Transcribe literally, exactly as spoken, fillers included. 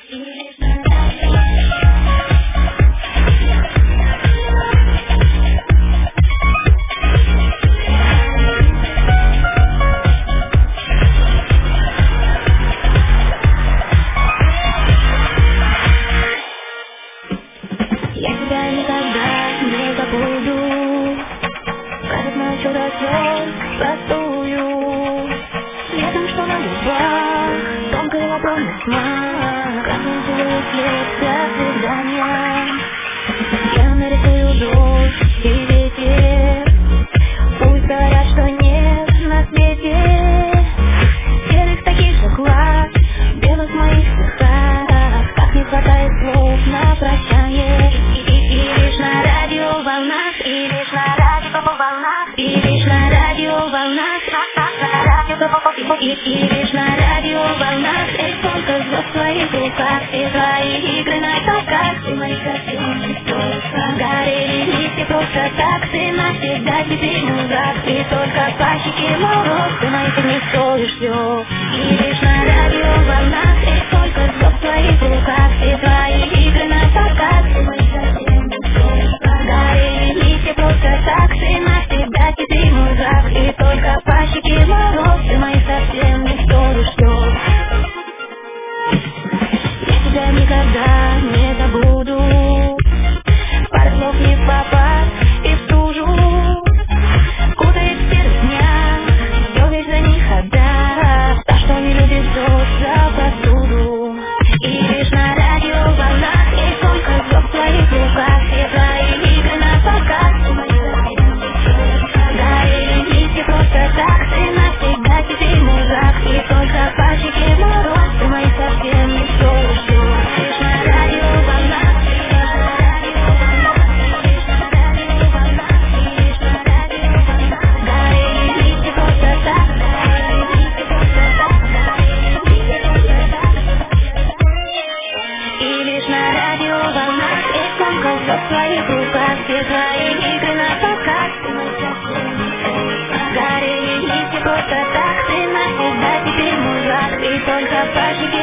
Я тебя никогда не забуду, как ночью до слез простую. Летом, что на губах, тонкая ладонь тьма, как не целую след до свидания. Я нарисую дождь и ветер, пусть говорят, что нет на свете серых таких же глаз, белых моих стихах, как не хватает слов на прощание. И лишь на радиоволнах, и лишь на радиоволнах, и лишь на радиоволнах, и, и лишь на радиоволнах, и только звезд в твоих руках, и твои игры на толках, ты мои совсем горели листья просто так, ты навсегда теперь музак, и только по щеке мороз, ты моих не стоишь все. И лишь на радиоволнах, и только звезд в твоих руках, и твои игры на толках, ты мои совсем горели листья просто так, ты навсегда теперь музак, и только по щеке мороз, ты моих совсем не стоишь все. Я тебя никогда не забуду, пара слов не в попад и в стужу, кутает в серых днях, все весь за них отдав, та, что не любит дождь за посуду. И лишь на радиоволнах, и только звезд в твоих руках, и твои игры на показ, горели листья просто так, ты навсегда теперь музак, и только по щеке мороз, ты мои совсем не стоишь все. Лишь на радиоволнах, горели листья просто так, и лишь на радиоволнах, и только звезд в твоих руках, все твои игры на показ, горели листья просто так, ты навсегда теперь музак, и только по щеке